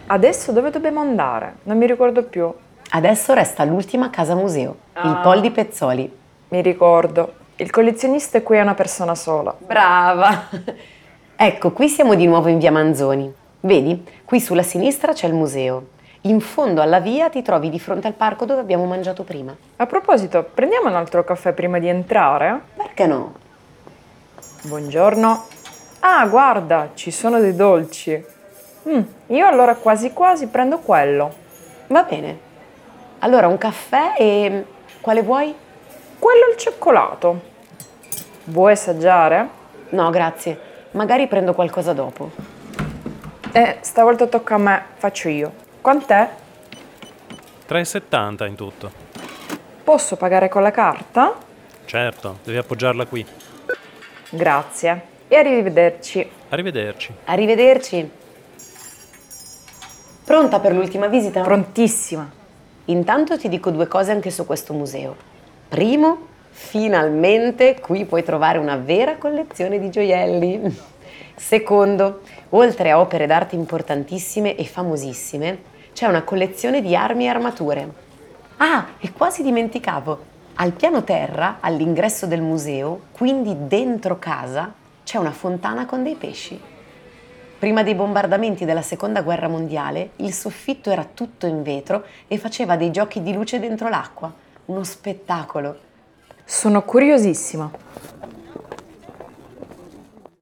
Adesso dove dobbiamo andare? Non mi ricordo più. Adesso resta l'ultima casa museo, il Pol di Pezzoli. Mi ricordo. Il collezionista qui è una persona sola. Brava! Ecco, qui siamo di nuovo in via Manzoni. Vedi? Qui sulla sinistra c'è il museo. In fondo alla via ti trovi di fronte al parco dove abbiamo mangiato prima. A proposito, prendiamo un altro caffè prima di entrare? Perché no? Buongiorno. Ah, guarda, ci sono dei dolci. Io allora quasi quasi prendo quello. Va bene. Allora, un caffè e... quale vuoi? Quello al cioccolato. Vuoi assaggiare? No, grazie. Magari prendo qualcosa dopo. Stavolta tocca a me, faccio io. Quant'è? 3,70 in tutto. Posso pagare con la carta? Certo, devi appoggiarla qui. Grazie. E arrivederci. Arrivederci. Arrivederci. Pronta per l'ultima visita? Prontissima. Intanto ti dico due cose anche su questo museo. Primo, finalmente qui puoi trovare una vera collezione di gioielli. Secondo, oltre a opere d'arte importantissime e famosissime, c'è una collezione di armi e armature. Ah, e quasi dimenticavo, al piano terra, all'ingresso del museo, quindi dentro casa, c'è una fontana con dei pesci. Prima dei bombardamenti della Seconda Guerra Mondiale, il soffitto era tutto in vetro e faceva dei giochi di luce dentro l'acqua. Uno spettacolo. Sono curiosissima.